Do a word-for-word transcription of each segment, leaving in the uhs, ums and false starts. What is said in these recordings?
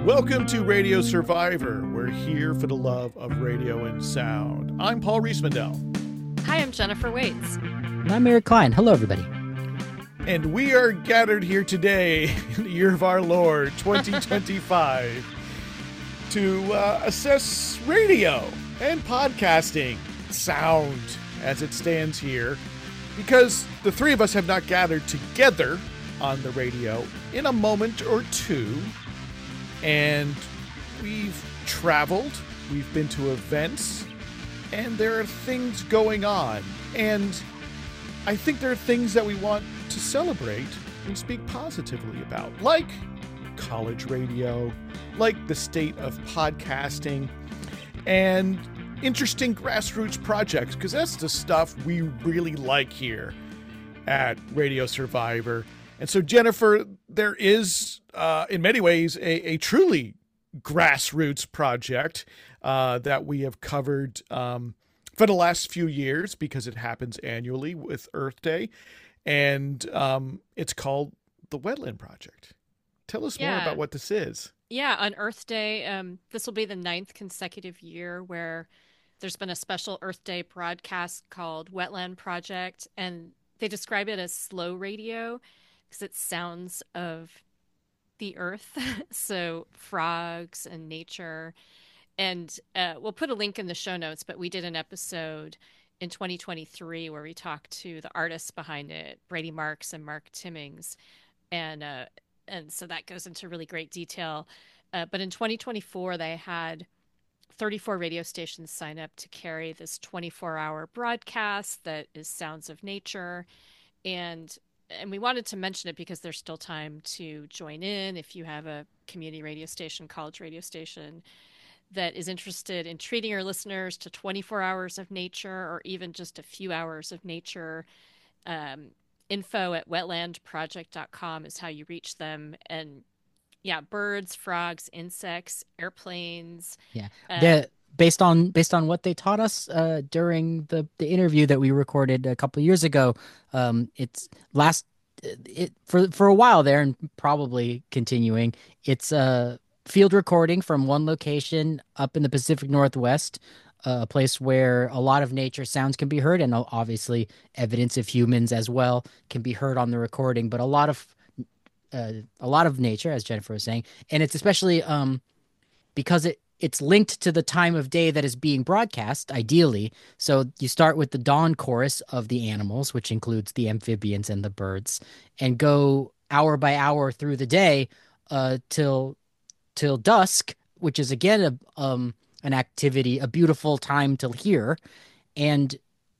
Welcome to Radio Survivor. We're here for the love of radio and sound. I'm Paul Riesmandel. Hi, I'm Jennifer Waits. And I'm Eric Klein. Hello, everybody. And we are gathered here today in the year of our Lord, twenty twenty-five, to uh, assess radio and podcasting, sound as it stands here, because the three of us have not gathered together on the radio in a moment or two. And we've traveled, we've been to events, and there are things going on. And I think there are things that we want to celebrate and speak positively about, like college radio, like the state of podcasting, and interesting grassroots projects, because that's the stuff we really like here at Radio Survivor. And so, Jennifer, there is, uh, in many ways, a, a truly grassroots project uh, that we have covered um, for the last few years, because it happens annually with Earth Day. And um, it's called the Wetland Project. Tell us yeah. more about what this is. Yeah, on Earth Day, um, this will be the ninth consecutive year where there's been a special Earth Day broadcast called Wetland Project. And they describe it as slow radio, because it's sounds of the earth, so frogs and nature. And uh, we'll put a link in the show notes, but we did an episode in twenty twenty-three where we talked to the artists behind it, Brady Marks and Mark Timmings. And uh, and so that goes into really great detail. Uh, but in twenty twenty-four, they had thirty-four radio stations sign up to carry this twenty-four hour broadcast that is sounds of nature. And And we wanted to mention it because there's still time to join in if you have a community radio station, college radio station that is interested in treating your listeners to twenty-four hours of nature or even just a few hours of nature. Um, info at wetland project dot com is how you reach them. And yeah, birds, frogs, insects, airplanes. Yeah. Uh, the, based on based on what they taught us uh, during the, the interview that we recorded a couple of years ago, um, it's last it for for a while there and probably continuing. It's a field recording from one location up in the Pacific Northwest, uh, a place where a lot of nature sounds can be heard, and obviously evidence of humans as well can be heard on the recording. But a lot of uh, a lot of nature, as Jennifer was saying, and it's especially um, because it. It's linked to the time of day that is being broadcast, ideally. So you start with the dawn chorus of the animals, which includes the amphibians and the birds, and go hour by hour through the day uh, till till dusk, which is again a, um, an activity, a beautiful time to hear. And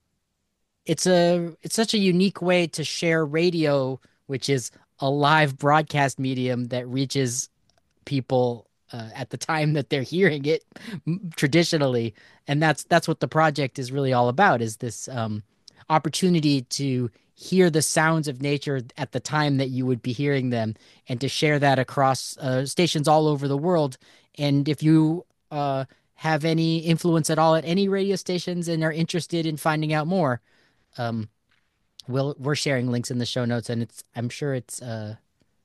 it's a it's such a unique way to share radio, which is a live broadcast medium that reaches people Uh, at the time that they're hearing it traditionally. And that's that's what the project is really all about, is this um, opportunity to hear the sounds of nature at the time that you would be hearing them, and to share that across uh, stations all over the world. And if you uh, have any influence at all at any radio stations and are interested in finding out more, um, we'll, we're sharing links in the show notes, and it's I'm sure it's uh,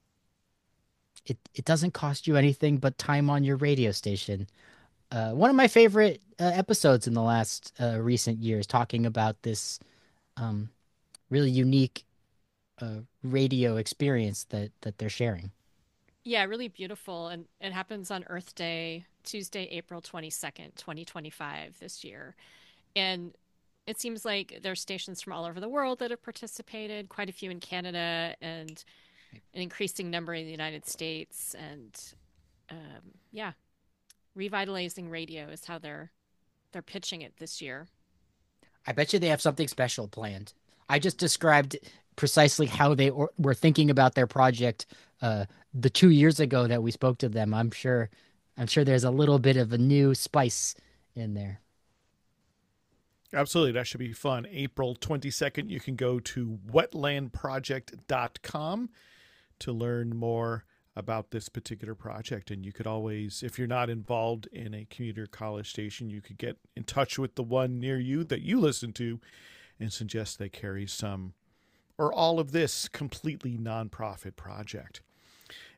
It it doesn't cost you anything but time on your radio station. Uh, one of my favorite uh, episodes in the last uh, recent years, talking about this um, really unique uh, radio experience that, that they're sharing. Yeah, really beautiful. And it happens on Earth Day, Tuesday, April twenty-second, twenty twenty-five this year. And it seems like there's stations from all over the world that have participated, quite a few in Canada, and an increasing number in the United States. And um, yeah, revitalizing radio is how they're they're pitching it this year. I bet you they have something special planned. I just described precisely how they or, were thinking about their project uh, the two years ago that we spoke to them. I'm sure I'm sure there's a little bit of a new spice in there. Absolutely. That should be fun. April twenty-second, you can go to wetland project dot com to learn more about this particular project. And you could always, if you're not involved in a commuter college station, you could get in touch with the one near you that you listen to and suggest they carry some or all of this completely nonprofit project.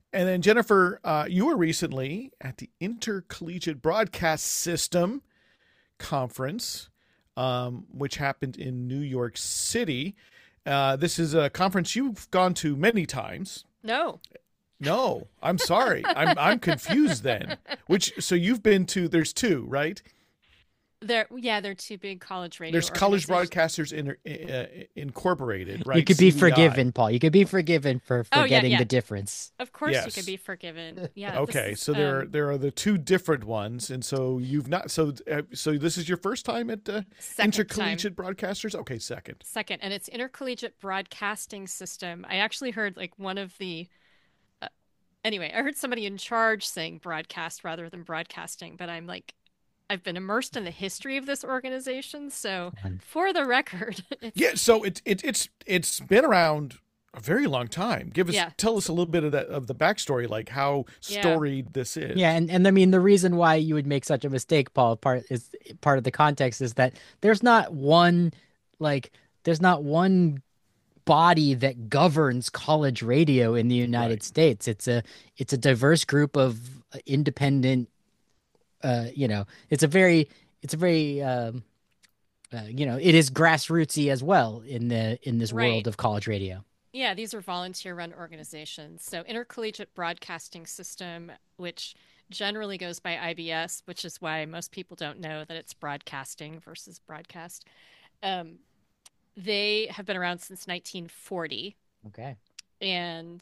And then Jennifer, uh, you were recently at the Intercollegiate Broadcast System conference, um, which happened in New York City. Uh, this is a conference you've gone to many times. No. No, I'm sorry. I'm I'm confused then. Which so you've been to? There's two, right? There, yeah, they're two big college radio. There's College Broadcasters in, uh, Incorporated, right? You could be C B I. forgiven, Paul. You could be forgiven for Oh, yeah, forgetting yeah. the difference. Of course, Yes. you could be forgiven. Yeah. Okay, this is, so there are, um, there are the two different ones, and so you've not so uh, so this is your first time at uh, second Intercollegiate time. Broadcasters. Okay, second. Second, and it's Intercollegiate Broadcasting System. I actually heard like one of the. Uh, anyway, I heard somebody in charge saying broadcast rather than broadcasting, but I'm like, I've been immersed in the history of this organization, so for the record, it's, Yeah, so it, it it's it's been around a very long time. Give us Yeah. tell us a little bit of that of the backstory, like how Yeah. storied this is. Yeah, and, and I mean the reason why you would make such a mistake, Paul, part is part of the context is that there's not one like there's not one body that governs college radio in the United Right. States. It's a it's a diverse group of independent uh you know, it's a very it's a very um uh, you know, it is grassrootsy as well in the in this Right. world of college radio. yeah, these are volunteer-run organizations. So Intercollegiate Broadcasting System, which generally goes by I B S, which is why most people don't know that it's broadcasting versus broadcast. Um, they have been around since nineteen forty. Okay. And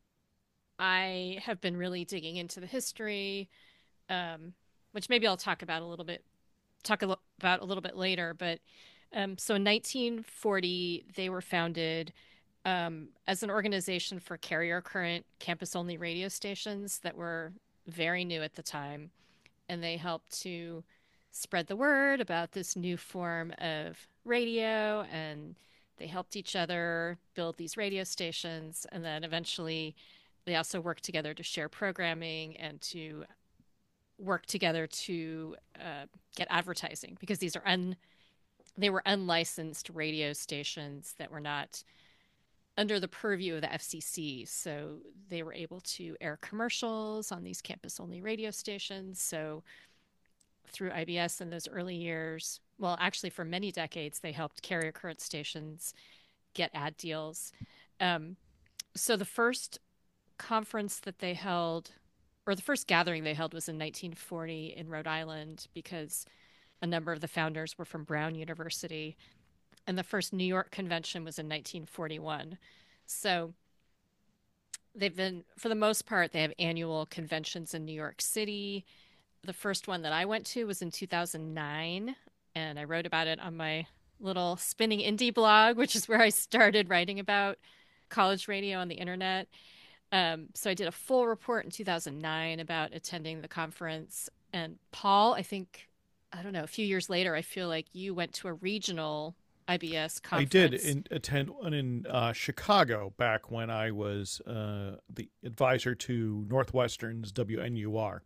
I have been really digging into the history, um, which maybe I'll talk about a little bit, talk a lo- about a little bit later. But um, so in nineteen forty, they were founded um, as an organization for carrier current campus-only radio stations that were very new at the time, and they helped to spread the word about this new form of radio, and they helped each other build these radio stations, and then eventually they also worked together to share programming and to work together to uh, get advertising, because these are un they were unlicensed radio stations that were not under the purview of the F C C. So they were able to air commercials on these campus only radio stations. So through I B S in those early years, well, actually for many decades, they helped carrier current stations get ad deals. Um, so the first conference that they held, or the first gathering they held, was in nineteen forty in Rhode Island, because a number of the founders were from Brown University. And the first New York convention was in nineteen forty-one. So they've been, for the most part, they have annual conventions in New York City. The first one that I went to was in two thousand nine, and I wrote about it on my little Spinning Indie blog, which is where I started writing about college radio on the internet. Um, so I did a full report in two thousand nine about attending the conference. And Paul, I think, I don't know, a few years later, I feel like you went to a regional I B S I conference. did in, attend one in uh, Chicago back when I was uh, the advisor to Northwestern's W N U R.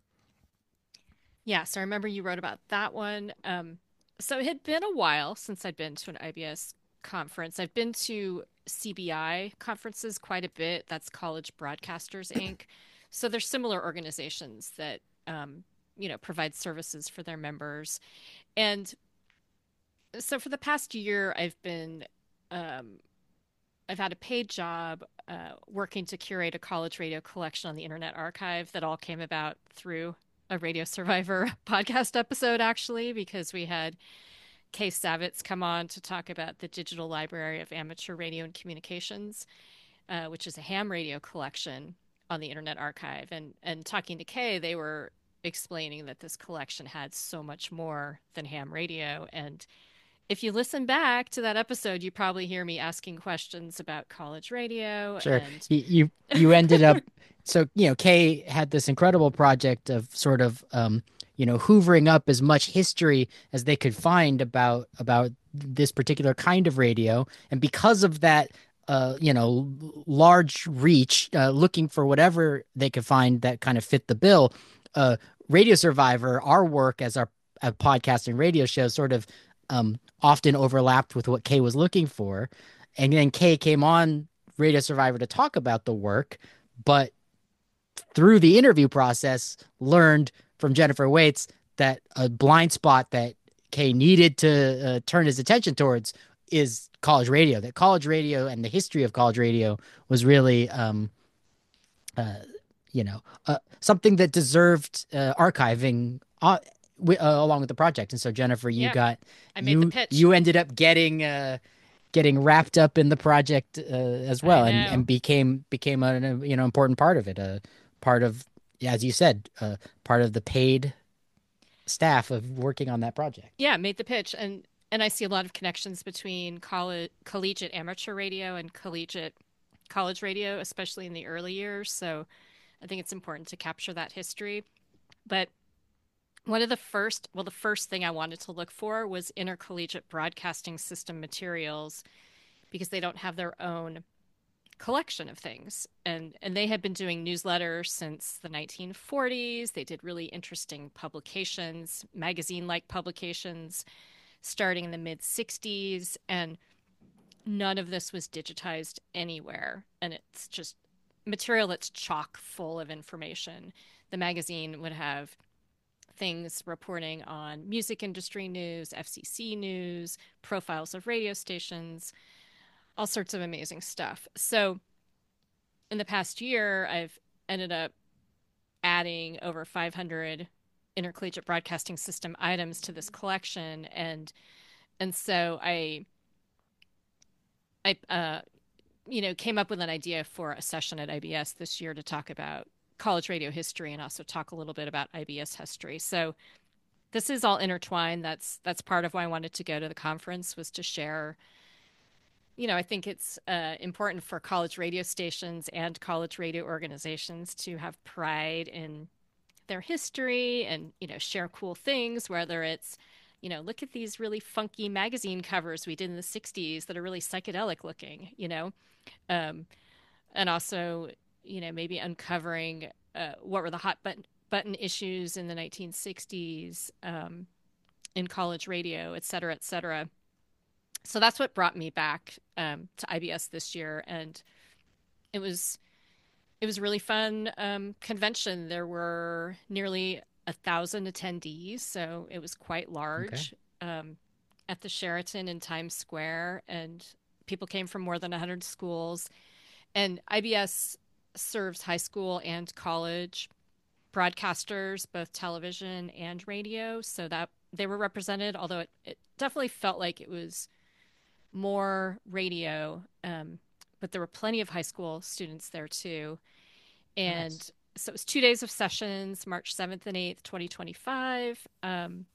Yeah, so I remember you wrote about that one. Um, so it had been a while since I'd been to an I B S conference. I've been to C B I conferences quite a bit. That's College Broadcasters Incorporated. So they're similar organizations that, um, you know, provide services for their members. And so for the past year, I've been, um, I've had a paid job uh, working to curate a college radio collection on the Internet Archive that all came about through a Radio Survivor podcast episode, actually, because we had Kay Savitz come on to talk about the Digital Library of Amateur Radio and Communications, uh, which is a ham radio collection on the Internet Archive. And, and talking to Kay, they were explaining that this collection had so much more than ham radio. And if you listen back to that episode, you probably hear me asking questions about college radio. Sure. And You you, you ended up so you know Kay had this incredible project of sort of um you know hoovering up as much history as they could find about about this particular kind of radio, and because of that uh you know large reach, uh, looking for whatever they could find that kind of fit the bill, uh Radio Survivor, our work as our a podcast and radio show, sort of um often overlapped with what Kay was looking for. And then Kay came on Radio Survivor to talk about the work, but through the interview process, learned from Jennifer Waits that a blind spot that Kay needed to uh, turn his attention towards is college radio. That college radio and the history of college radio was really, um, uh, you know, uh, something that deserved uh, archiving uh, wi- uh, along with the project. And so, Jennifer, you Yeah, got I made the you pitch. you ended up getting uh, getting wrapped up in the project uh, as I well, and and know. became became a you know important part of it, a part of, as you said, uh, part of the paid staff of working on that project. Yeah, made the pitch, and and I see a lot of connections between college, collegiate amateur radio and collegiate college radio, especially in the early years. So I think it's important to capture that history. But one of the first, well, the first thing I wanted to look for was intercollegiate broadcasting system materials because they don't have their own collection of things. And and they had been doing newsletters since the nineteen forties. They did really interesting publications, magazine-like publications starting in the mid sixties, and none of this was digitized anywhere. And it's just material that's chock full of information. The magazine would have things reporting on music industry news, F C C news, profiles of radio stations, all sorts of amazing stuff. So in the past year, I've ended up adding over five hundred intercollegiate broadcasting system items to this collection, and and so I I uh, you know came up with an idea for a session at I B S this year to talk about college radio history and also talk a little bit about I B S history. So this is all intertwined. That's that's part of why I wanted to go to the conference, was to share. You know, I think it's uh, important for college radio stations and college radio organizations to have pride in their history and, you know, share cool things, whether it's, you know, look at these really funky magazine covers we did in the sixties that are really psychedelic looking, you know, um, and also, you know, maybe uncovering uh, what were the hot button, button issues in the nineteen sixties um, in college radio, et cetera, et cetera. So that's what brought me back um, to I B S this year, and it was it was a really fun um, convention. There were nearly a thousand attendees, so it was quite Okay. large um, at the Sheraton in Times Square, and people came from more than one hundred schools. And I B S serves high school and college broadcasters, both television and radio, so that they were represented. Although it, it definitely felt like it was more radio, um, but there were plenty of high school students there too. And Nice. so it was two days of sessions, March seventh and eighth, twenty twenty-five. Um,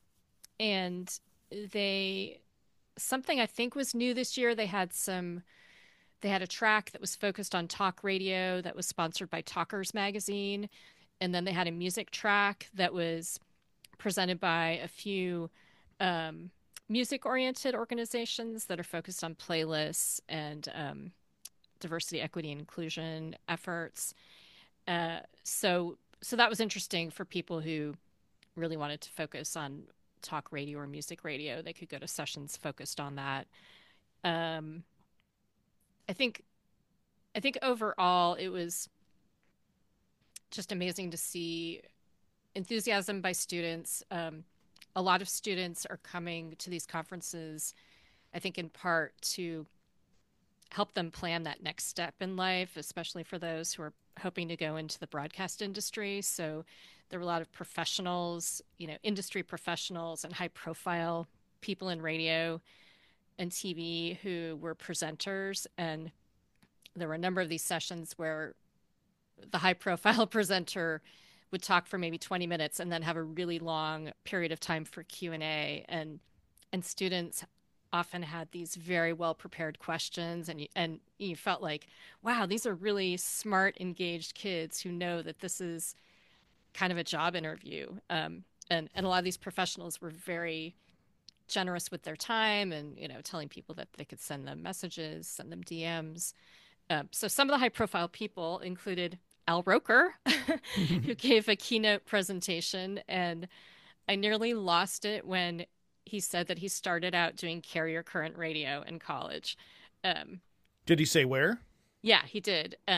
and they, something I think was new this year, they had some, they had a track that was focused on talk radio that was sponsored by Talkers Magazine. And then they had a music track that was presented by a few um, music oriented organizations that are focused on playlists and um, diversity, equity, and inclusion efforts. Uh, so, so that was interesting for people who really wanted to focus on talk radio or music radio. They could go to sessions focused on that. Um, I think, I think overall it was just amazing to see enthusiasm by students. Um, a lot of students are coming to these conferences, I think, in part to help them plan that next step in life, especially for those who are hoping to go into the broadcast industry. So there were a lot of professionals, you know, industry professionals and high profile people in radio and T V who were presenters. And there were a number of these sessions where the high profile presenter would talk for maybe twenty minutes and then have a really long period of time for Q and A, and and students often had these very well prepared questions, and you, and you felt like, wow, these are really smart, engaged kids who know that this is kind of a job interview. Um, and and a lot of these professionals were very generous with their time, and you know, telling people that they could send them messages, send them D Ms. Um, so some of the high profile people included Al Roker, who gave a keynote presentation, and I nearly lost it when he said that he started out doing carrier current radio in college. Um, Did he say where? yeah, he did. Um,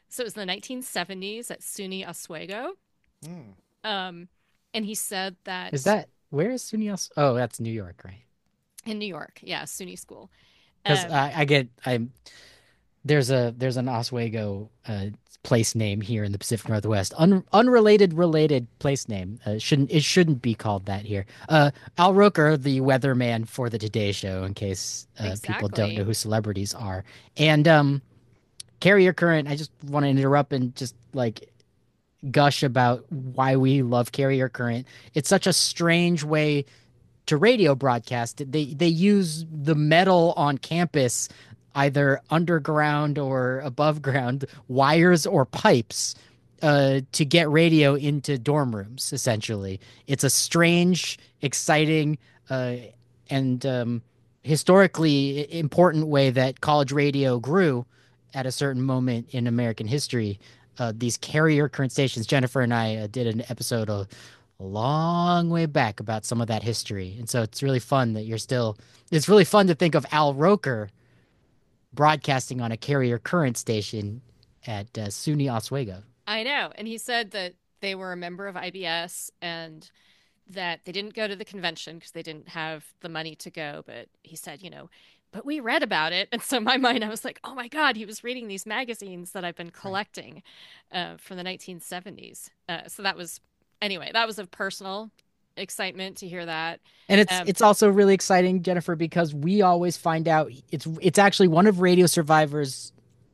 So it was the nineteen seventies at SUNY Oswego. Mm. Um, and he said Is that that where is SUNY? Os- Oh, that's New York, right? in New York, yeah, SUNY School. Because Um, I, I get I'm there's a there's an Oswego uh, place name here in the Pacific Northwest. Un, unrelated related place name. Uh, shouldn't it shouldn't be called that here. Uh, Al Roker, the weatherman for the Today Show, in case uh, people don't know exactly. who celebrities are, and um, Carrier Current. I just want to interrupt and just like gush about why we love Carrier Current. It's such a strange way to radio broadcast. They they use the metal on campus, either underground or above ground, wires or pipes, uh, to get radio into dorm rooms. Essentially, it's a strange, exciting, uh, and um, historically important way that college radio grew at a certain moment in American history. Uh, these carrier current stations. Jennifer and I uh, did an episode of a long way back about some of that history. And so it's really fun that you're still, it's really fun to think of Al Roker broadcasting on a carrier current station at uh, SUNY Oswego. I know. And he said that they were a member of I B S and that they didn't go to the convention because they didn't have the money to go. But he said, you know, but we read about it. And so in my mind, I was like, oh my God, he was reading these magazines that I've been Right. collecting uh, from the nineteen seventies. Uh, so that was, anyway, that was a personal excitement to hear that. And it's Um, it's also really exciting, Jennifer, because we always find out it's it's actually one of Radio Survivor's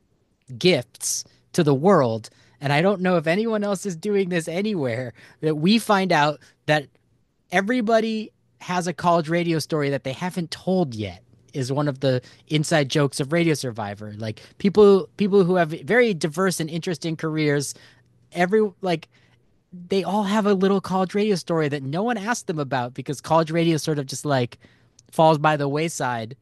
gifts to the world. And I don't know if anyone else is doing this anywhere, that we find out that everybody has a college radio story that they haven't told yet is one of the inside jokes of Radio Survivor. Like people people who have very diverse and interesting careers, every like they all have a little college radio story that no one asked them about because college radio sort of just like falls by the wayside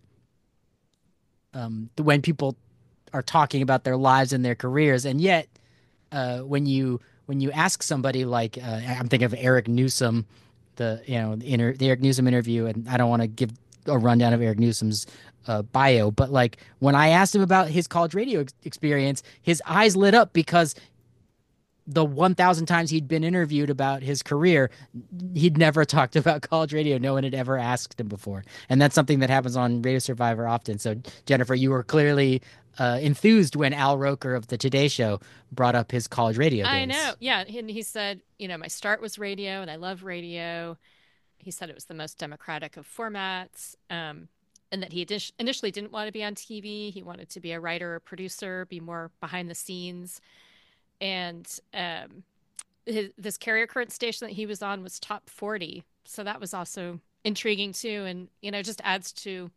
um, when people are talking about their lives and their careers. And yet, uh, when you when you ask somebody like uh, I'm thinking of Eric Newsom, the you know the, inter- the Eric Newsom interview, and I don't want to give a rundown of Eric Newsom's uh, bio, but like when I asked him about his college radio ex- experience, his eyes lit up because the one thousand times he'd been interviewed about his career, he'd never talked about college radio. No one had ever asked him before. And that's something that happens on Radio Survivor often. So, Jennifer, you were clearly uh, enthused when Al Roker of the Today Show brought up his college radio I know. days. Yeah. And he said, you know, my start was radio and I love radio. He said it was the most democratic of formats. Um, and that he init- initially didn't want to be on T V. He wanted to be a writer or producer, be more behind the scenes. And um, his, this carrier current station that he was on was top forty. So that was also intriguing too. And, you know, just adds to,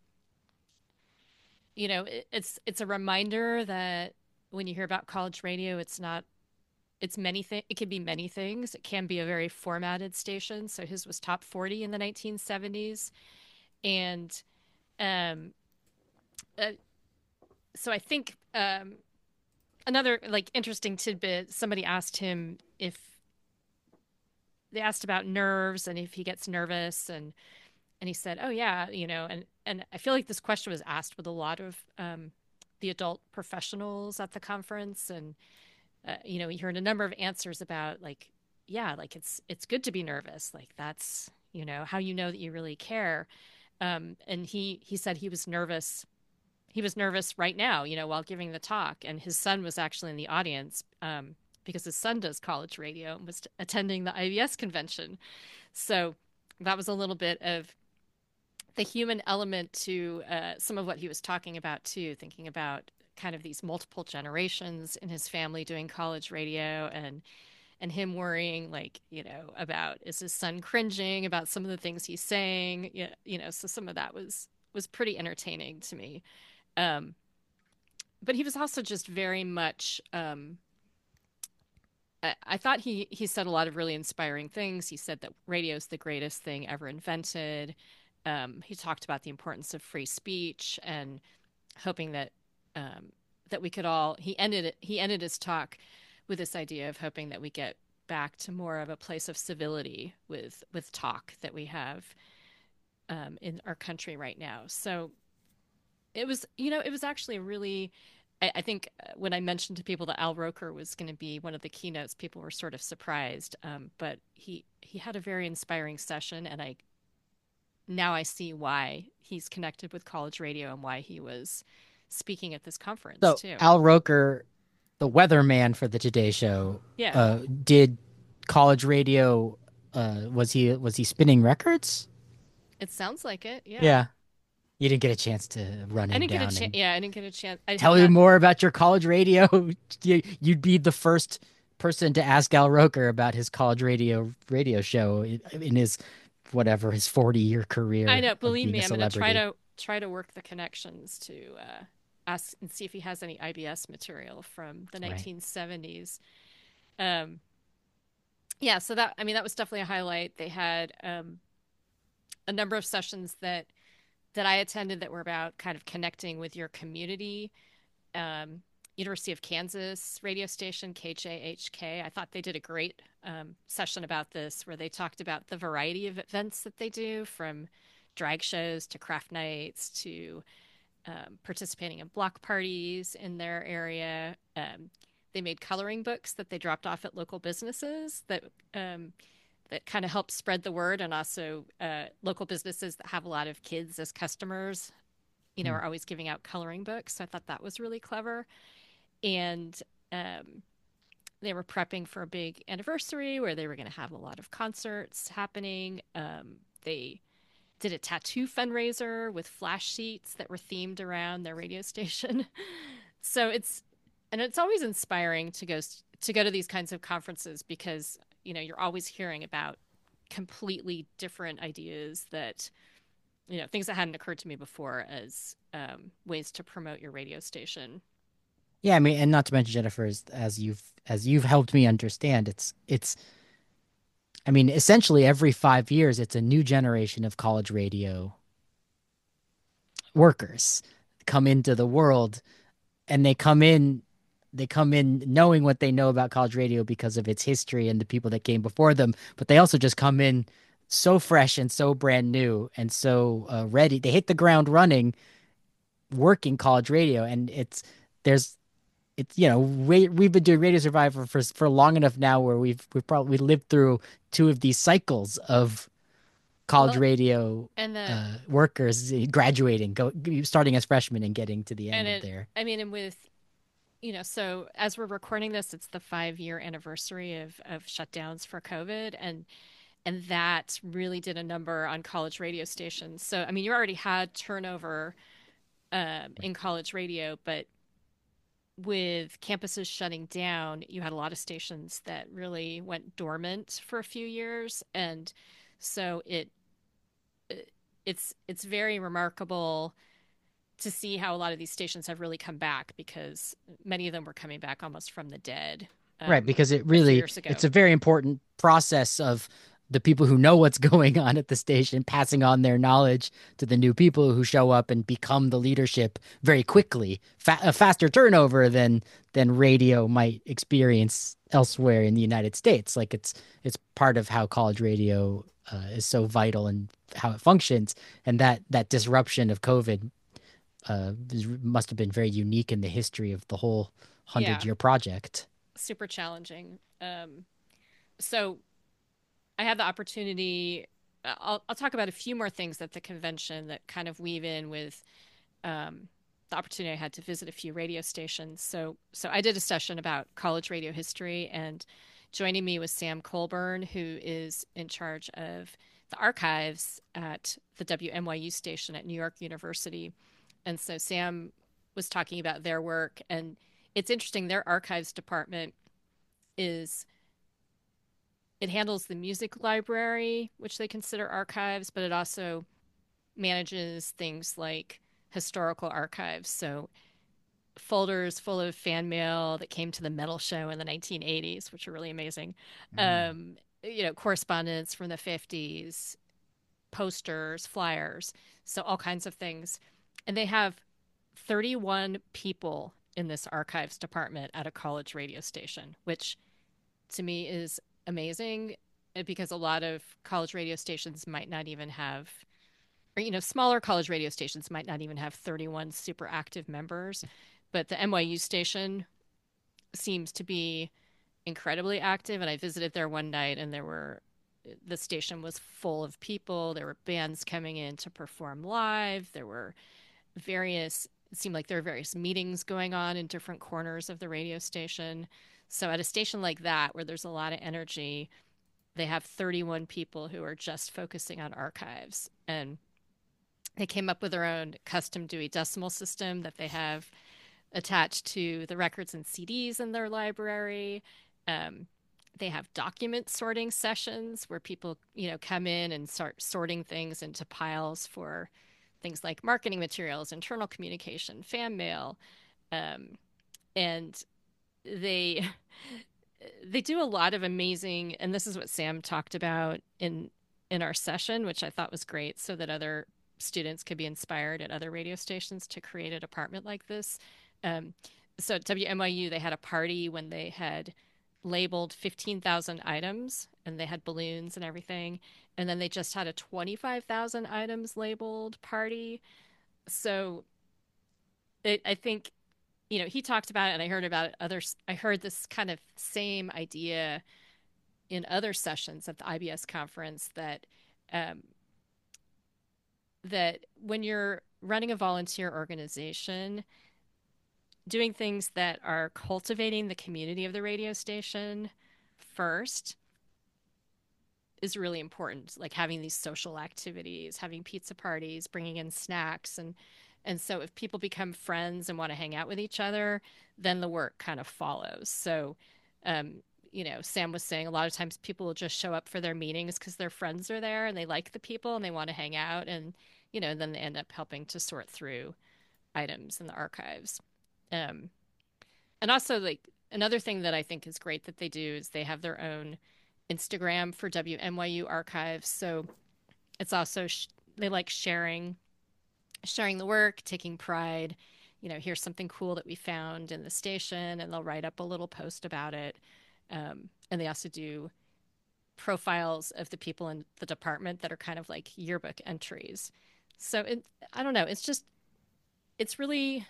you know, it, it's, it's a reminder that when you hear about college radio, it's not it's many things. It can be many things. It can be a very formatted station. So his was top forty in the nineteen seventies. And um, uh, so I think um, another like interesting tidbit, somebody asked him if they asked about nerves and if he gets nervous and and he said, "Oh yeah, you know." And and I feel like this question was asked with a lot of um, the adult professionals at the conference and uh, you know, he heard a number of answers about like, yeah, like it's it's good to be nervous. Like that's, you know, how you know that you really care. Um, and he he said he was nervous. He was nervous right now, you know, while giving the talk. And his son was actually in the audience um, because his son does college radio and was attending the I B S convention. So that was a little bit of the human element to uh, some of what he was talking about too, thinking about kind of these multiple generations in his family doing college radio and and him worrying like you know about is his son cringing about some of the things he's saying you you know so some of that was was pretty entertaining to me um but he was also just very much um I, I thought he he said a lot of really inspiring things. He said that radio is the greatest thing ever invented. Um, he talked about the importance of free speech and hoping that um, that we could all. He ended it. He ended his talk with this idea of hoping that we get back to more of a place of civility with with talk that we have um, in our country right now. So it was, you know, it was actually a really I, I think uh, when I mentioned to people that Al Roker was going to be one of the keynotes, people were sort of surprised. Um, but he he had a very inspiring session, and I now I see why he's connected with college radio and why he was speaking at this conference So too. Al Roker, the weatherman for the Today Show, Yeah, uh, did college radio. Uh, was he was he spinning records? it sounds like it. Yeah, Yeah, you didn't get a chance to run I him didn't get a down chance. and Yeah, I didn't get a chance. I have tell you not. more about your college radio. You- You'd be the first person to ask Al Roker about his college radio radio show in in his whatever his forty year I career know. of Believe being me, a I'm going to try celebrity. to try to work the connections to uh, ask and see if he has any I B S material from the Right. nineteen seventies. Um, yeah, so that I mean that was definitely a highlight. They had um, a number of sessions that that I attended that were about kind of connecting with your community. Um, University of Kansas radio station K J H K. I thought they did a great um, session about this, where they talked about the variety of events that they do, from drag shows to craft nights to um, participating in block parties in their area. Um, they made coloring books that they dropped off at local businesses that um, that kind of helped spread the word, and also uh, local businesses that have a lot of kids as customers, you know, Hmm. are always giving out coloring books. So I thought that was really clever. And um, they were prepping for a big anniversary where they were going to have a lot of concerts happening. Um, they did a tattoo fundraiser with flash sheets that were themed around their radio station. So it's and it's always inspiring to go to go to these kinds of conferences, because you know you're always hearing about completely different ideas, that you know things that hadn't occurred to me before as um, ways to promote your radio station. Yeah, I mean, and not to mention Jennifer, as, as you've as you've helped me understand, it's it's. I mean, essentially every five years, it's a new generation of college radio workers come into the world, and they come in they come in knowing what they know about college radio because of its history and the people that came before them, but they also just come in so fresh and so brand new and so uh, ready. They hit the ground running working college radio, and it's there's it's you know we, we've been doing Radio Survivor for for long enough now where we've we've probably lived through two of these cycles of college Well, radio and the uh, workers graduating, go starting as freshmen and getting to the and end of it their. I mean, and with you know, so as we're recording this, it's the five year anniversary of of shutdowns for COVID, and and that really did a number on college radio stations. So I mean, you already had turnover um, in college radio, but with campuses shutting down, you had a lot of stations that really went dormant for a few years, and so it it's it's very remarkable to see how a lot of these stations have really come back, because many of them were coming back almost from the dead Right, um, because it a few really years it's ago. a very important process of the people who know what's going on at the station passing on their knowledge to the new people who show up and become the leadership very quickly. Fa- a faster turnover than than radio might experience elsewhere in the United States. Like it's it's part of how college radio uh, is so vital and how it functions, and that that disruption of COVID uh, is, must have been very unique in the history of the whole hundred Yeah, year project. super challenging. Um, so I had the opportunity. I'll, I'll talk about a few more things at the convention that kind of weave in with um, the opportunity I had to visit a few radio stations. So, so I did a session about college radio history, and joining me was Sam Colburn, who is in charge of the archives at the W N Y U station at New York University. And so Sam was talking about their work, and it's interesting. Their archives department is it handles the music library, which they consider archives, but it also manages things like historical archives. So folders full of fan mail that came to the metal show in the nineteen eighties, which are really amazing. Mm. Um, you know, correspondence from the fifties, posters, flyers, so all kinds of things. And they have thirty-one people in this archives department at a college radio station, which to me is amazing, uh, because a lot of college radio stations might not even have, or, you know, smaller college radio stations might not even have thirty-one super active members. but the N Y U station seems to be incredibly active. And I visited there one night, and there were the station was full of people. There were bands coming in to perform live. There were various, it seemed like there were various meetings going on in different corners of the radio station. So at a station like that, where there's a lot of energy, they have thirty-one people who are just focusing on archives. And they came up with their own custom Dewey Decimal System that they have attached to the records and C Ds in their library. Um, they have document sorting sessions where people, you know, come in and start sorting things into piles for things like marketing materials, internal communication, fan mail, um, and they they do a lot of amazing. And this is what Sam talked about in in our session, which I thought was great, so that other students could be inspired at other radio stations to create a department like this. Um, so at W M Y U, they had a party when they had labeled fifteen thousand items, and they had balloons and everything. And then they just had a twenty-five thousand items labeled party. So it, I think, you know, he talked about it, and I heard about it. Others, I heard this kind of same idea in other sessions at the I B S conference, that um, that when you're running a volunteer organization, doing things that are cultivating the community of the radio station first is really important. Like having these social activities, having pizza parties, bringing in snacks. And, and so if people become friends and want to hang out with each other, then the work kind of follows. So, um, you know, Sam was saying a lot of times people will just show up for their meetings because their friends are there and they like the people and they want to hang out. And, you know, then they end up helping to sort through items in the archives. Um, and also, like, another thing that I think is great that they do is they have their own Instagram for W M Y U archives. So it's also, sh- they like sharing, sharing the work, taking pride. You know, here's something cool that we found in the station, and they'll write up a little post about it. Um, and they also do profiles of the people in the department that are kind of like yearbook entries. So it, I don't know, it's just, it's really,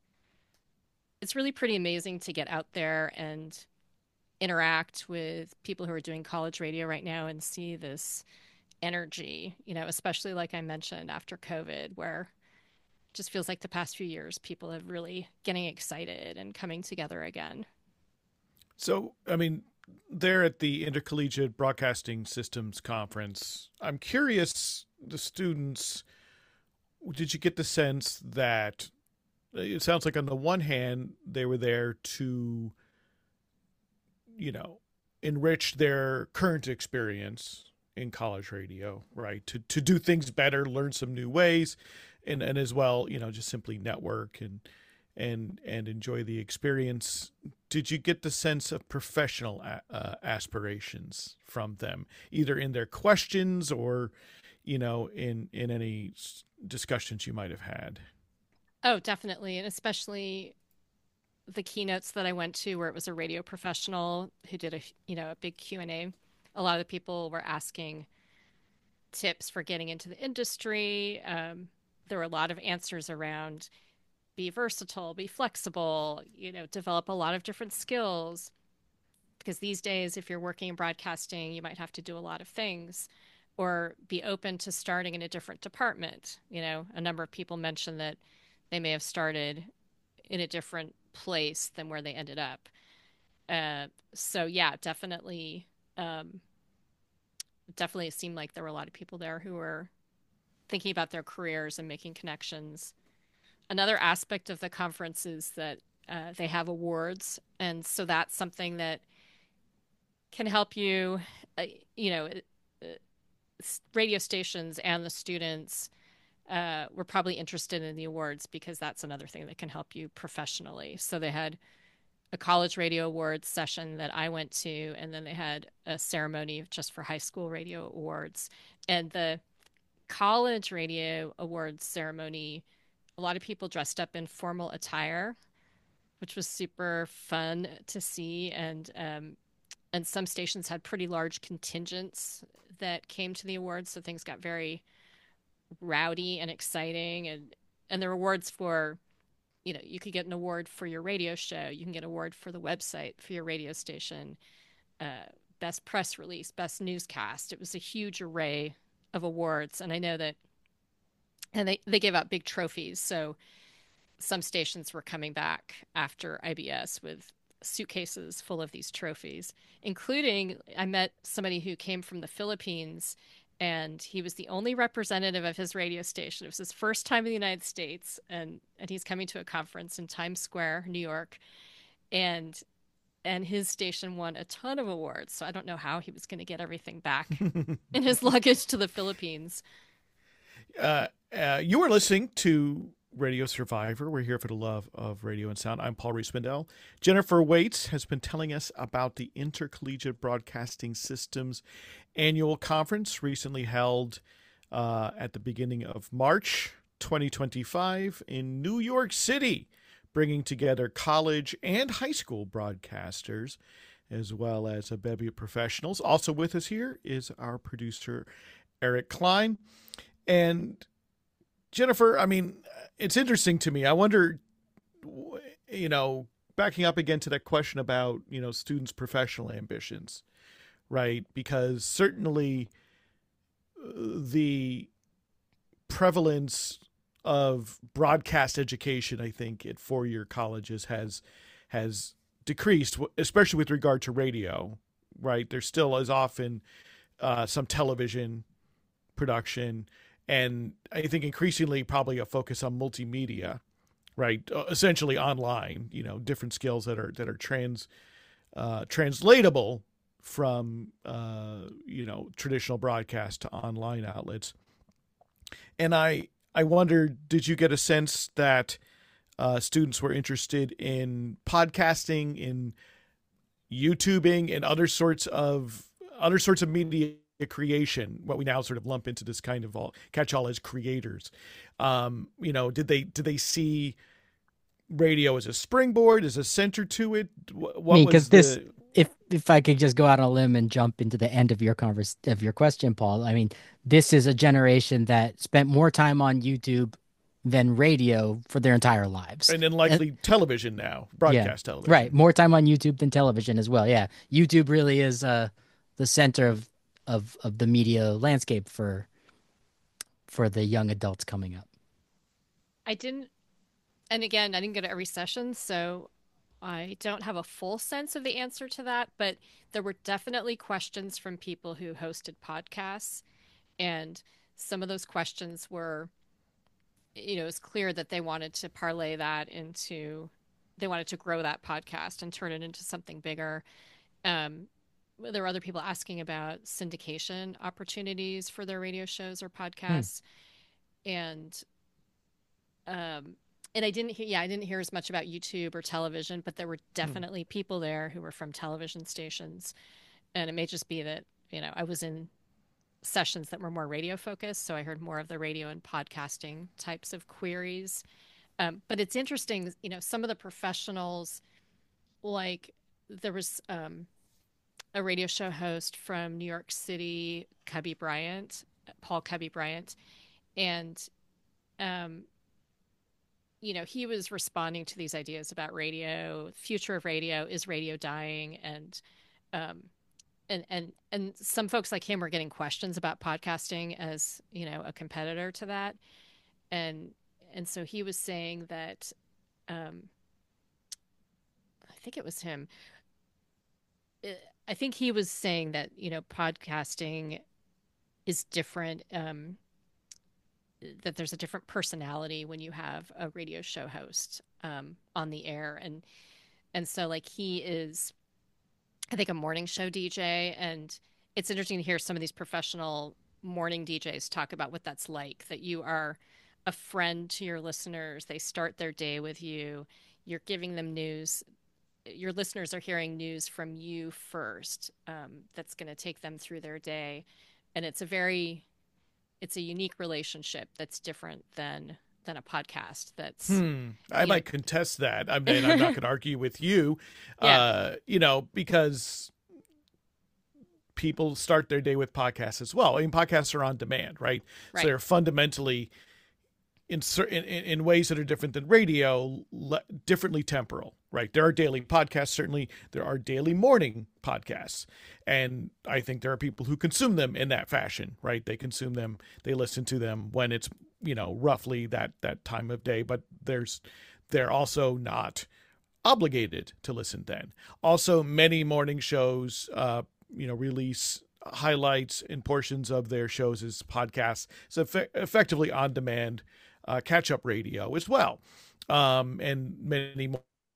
it's really pretty amazing to get out there and interact with people who are doing college radio right now and see this energy, you know, especially like I mentioned after COVID, where it just feels like the past few years people have really getting excited and coming together again. So, I mean, there at the Intercollegiate Broadcasting Systems Conference, I'm curious, the students, did you get the sense that it sounds like on the one hand, they were there to, you know, enrich their current experience in college radio, right? To to do things better, learn some new ways, and, and as well, you know, just simply network and and and enjoy the experience. Did you get the sense of professional uh, aspirations from them, either in their questions or, you know, in in any discussions you might have had? Oh, definitely. And especially the keynotes that I went to where it was a radio professional who did a, you know, a big Q and A. A lot of the people were asking tips for getting into the industry. Um, there were a lot of answers around be versatile, be flexible, you know, develop a lot of different skills. Because these days, if you're working in broadcasting, you might have to do a lot of things, or be open to starting in a different department. You know, a number of people mentioned that they may have started in a different place than where they ended up. Uh, so yeah, definitely, um, definitely it seemed like there were a lot of people there who were thinking about their careers and making connections. Another aspect of the conference is that uh, they have awards. And so that's something that can help you, uh, you know, uh, radio stations and the students uh, were probably interested in the awards because that's another thing that can help you professionally. So they had a college radio awards session that I went to, and then they had a ceremony just for high school radio awards. And the college radio awards ceremony, a lot of people dressed up in formal attire, which was super fun to see. And um, and some stations had pretty large contingents that came to the awards, so things got very rowdy and exciting. And and there were awards for, you know, you could get an award for your radio show. You can get an award for the website for your radio station, uh, best press release, best newscast. It was a huge array of awards. And I know that, and they, they gave out big trophies. So some stations were coming back after I B S with suitcases full of these trophies, including I met somebody who came from the Philippines, and he was the only representative of his radio station. It was his first time in the United States, and, and he's coming to a conference in Times Square, New York, and and his station won a ton of awards. So I don't know how he was going to get everything back in his luggage to the Philippines. Uh, uh, you are listening to Radio Survivor. We're here for the love of radio and sound. I'm Paul Rees-Mandel. Jennifer Waits has been telling us about the Intercollegiate Broadcasting Systems annual conference recently held uh, at the beginning of March twenty twenty-five in New York City, bringing together college and high school broadcasters, as well as a bevy of professionals. Also with us here is our producer, Eric Klein. And Jennifer, I mean, it's interesting to me. I wonder, you know, backing up again to that question about, you know, students' professional ambitions, right? Because certainly the prevalence of broadcast education, I think, at four-year colleges has has decreased, especially with regard to radio, right? There still is often uh, some television production, and I think increasingly probably a focus on multimedia, right? Uh, essentially online, you know, different skills that are that are trans uh, translatable from uh, you know, traditional broadcast to online outlets. And I I wonder, did you get a sense that uh, students were interested in podcasting, in YouTubing, and other sorts of other sorts of media creation, what we now sort of lump into this kind of all catch all as creators? Um, you know, did they did they see radio as a springboard, as a center to it? What Me, was because the... this, if if I could just go out on a limb and jump into the end of your converse of your question, Paul. I mean, this is a generation that spent more time on YouTube than radio for their entire lives, and then likely and, television now, broadcast yeah, television, right? More time on YouTube than television as well. Yeah, YouTube really is uh, the center of, of of the media landscape for for the young adults coming up. I didn't, and again, I didn't go to every session, so I don't have a full sense of the answer to that, but there were definitely questions from people who hosted podcasts, and some of those questions were, you know, it's clear that they wanted to parlay that into, they wanted to grow that podcast and turn it into something bigger. Um, there were other people asking about syndication opportunities for their radio shows or podcasts. Hmm. And, um, and I didn't hear, yeah, I didn't hear as much about YouTube or television, but there were definitely hmm. people there who were from television stations. And it may just be that, you know, I was in sessions that were more radio focused, so I heard more of the radio and podcasting types of queries. Um, but it's interesting, you know, some of the professionals, like there was um, a radio show host from New York City, Cubby Bryant, Paul Cubby Bryant, and um, you know, he was responding to these ideas about radio, future of radio, is radio dying, and um, And, and and some folks like him were getting questions about podcasting as, you know, a competitor to that. And and so he was saying that, um, I think it was him. I think he was saying that, you know, podcasting is different, um, that there's a different personality when you have a radio show host um, on the air. And, and so like he is, I think, a morning show D J, and it's interesting to hear some of these professional morning D Js talk about what that's like, that you are a friend to your listeners. They start their day with you. You're giving them news. Your listeners are hearing news from you first, um, that's going to take them through their day. And it's a very, it's a unique relationship that's different than than a podcast. That's hmm. I might know. contest that. I mean, I'm not going to argue with you, yeah. uh, you know, because people start their day with podcasts as well. I mean, podcasts are on demand, right? right. So they're fundamentally in, certain in in ways that are different than radio, le- differently temporal, right? There are daily podcasts, certainly. There are daily morning podcasts, and I think there are people who consume them in that fashion, right? They consume them, they listen to them when it's, you know, roughly that that time of day. But there's they're also not obligated to listen then. Also, many morning shows, uh, you know, release highlights and portions of their shows as podcasts, so eff- effectively on demand uh, catch up radio as well. Um, and many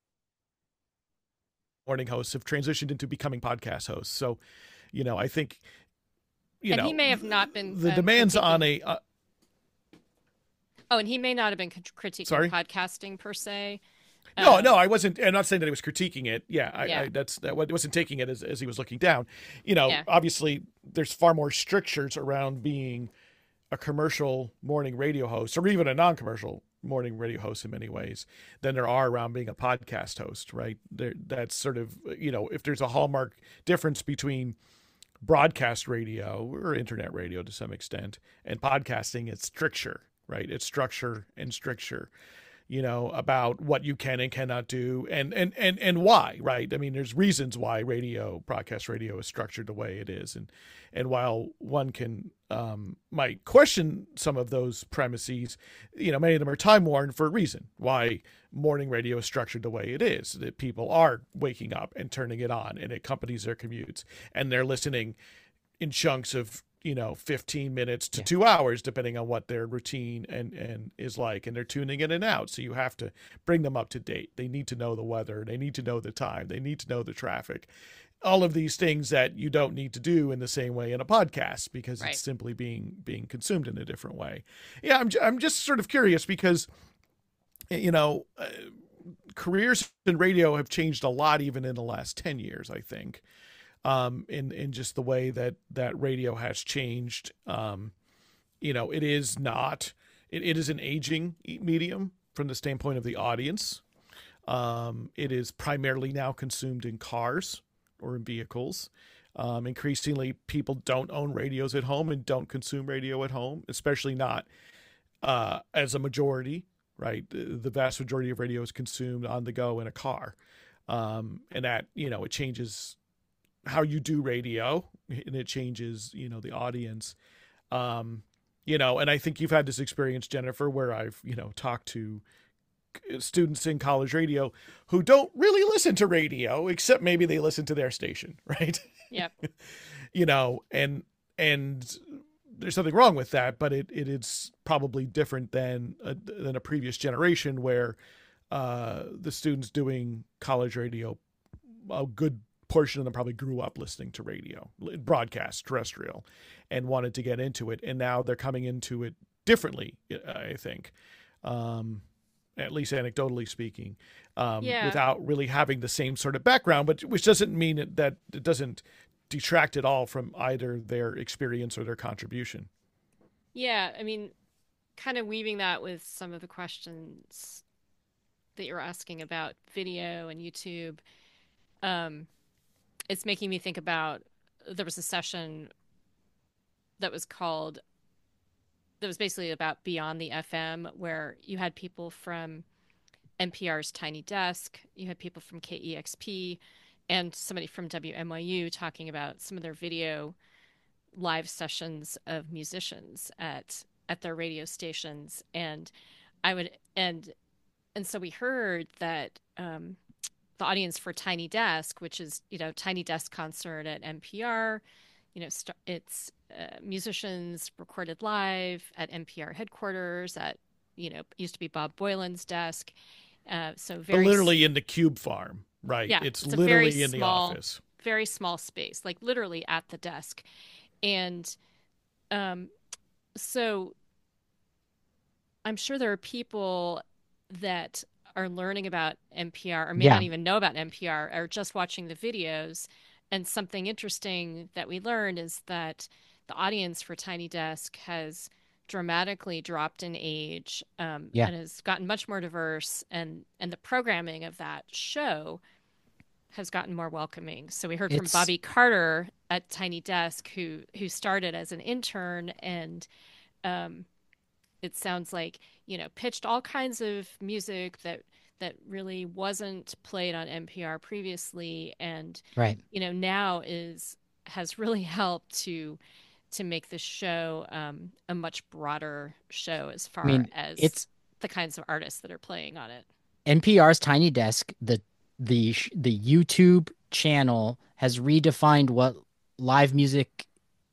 morning hosts have transitioned into becoming podcast hosts. So, you know, I think, you and know, he may have not been the um, demands critiquing... on a. Uh... Oh, and he may not have been critiquing Sorry? podcasting per se. No, um, no, I wasn't. I'm not saying that he was critiquing it. Yeah, I, yeah. I, that's that wasn't taking it as, as he was looking down. You know, yeah. obviously, there's far more strictures around being a commercial morning radio host, or even a non-commercial morning radio host in many ways, than there are around being a podcast host. Right? There, that's sort of, you know, if there's a hallmark difference between broadcast radio or internet radio to some extent and podcasting, it's stricture. Right? It's structure and stricture. You know, about what you can and cannot do, and, and, and, and why, right? I mean, there's reasons why radio, broadcast radio is structured the way it is. And, and while one can, um, might question some of those premises, you know, many of them are time worn for a reason why morning radio is structured the way it is, that people are waking up and turning it on, and it accompanies their commutes, and they're listening in chunks of, you know, fifteen minutes to yeah. two hours, depending on what their routine and, and is like. And they're tuning in and out. So you have to bring them up to date. They need to know the weather. They need to know the time. They need to know the traffic. All of these things that you don't need to do in the same way in a podcast, because right. it's simply being, being consumed in a different way. Yeah. I'm, I'm just sort of curious because, you know, uh, careers in radio have changed a lot, even in the last ten years, I think. Um, in, in just the way that, that radio has changed. Um, you know, it is not, it, it is an aging medium from the standpoint of the audience. Um, it is primarily now consumed in cars or in vehicles. Um, increasingly, people don't own radios at home and don't consume radio at home, especially not uh, as a majority, right? The, the vast majority of radio is consumed on the go in a car. Um, and that, you know, it changes how you do radio, and it changes, you know, the audience, um, you know, and I think you've had this experience, Jennifer, where I've, you know, talked to students in college radio who don't really listen to radio, except maybe they listen to their station. Right. Yep. You know, and, and there's something wrong with that, but it, it is probably different than a, than a previous generation where, uh, the students doing college radio, a good portion of them probably grew up listening to radio, broadcast, terrestrial, and wanted to get into it. And now they're coming into it differently, I think, um, at least anecdotally speaking, um, yeah. without really having the same sort of background, but which doesn't mean that it doesn't detract at all from either their experience or their contribution. Yeah. I mean, kind of weaving that with some of the questions that you're asking about video and YouTube, um, it's making me think about, there was a session that was called, that was basically about Beyond the F M, where you had people from N P R's Tiny Desk, you had people from K E X P, and somebody from W M Y U talking about some of their video live sessions of musicians at at their radio stations. And I would, and and so we heard that um, the audience for Tiny Desk, which is, you know, Tiny Desk concert at N P R, you know, st- it's uh, musicians recorded live at N P R headquarters at, you know, used to be Bob Boilen's desk. Uh, so very but literally in the Cube Farm, right? Yeah, it's, it's literally in small, the office. Very small space, like literally at the desk. And um, so I'm sure there are people that are learning about N P R or may Yeah. not even know about N P R or just watching the videos. And something interesting that we learned is that the audience for Tiny Desk has dramatically dropped in age, um, Yeah. and has gotten much more diverse, and, and the programming of that show has gotten more welcoming. So we heard from It's- Bobby Carter at Tiny Desk, who, who started as an intern and, um, it sounds like, you know, pitched all kinds of music that that really wasn't played on N P R previously, and Right. you know now is has really helped to to make the show um, a much broader show as I far mean, as it's the kinds of artists that are playing on it. N P R's Tiny Desk, the the sh- the YouTube channel has redefined what live music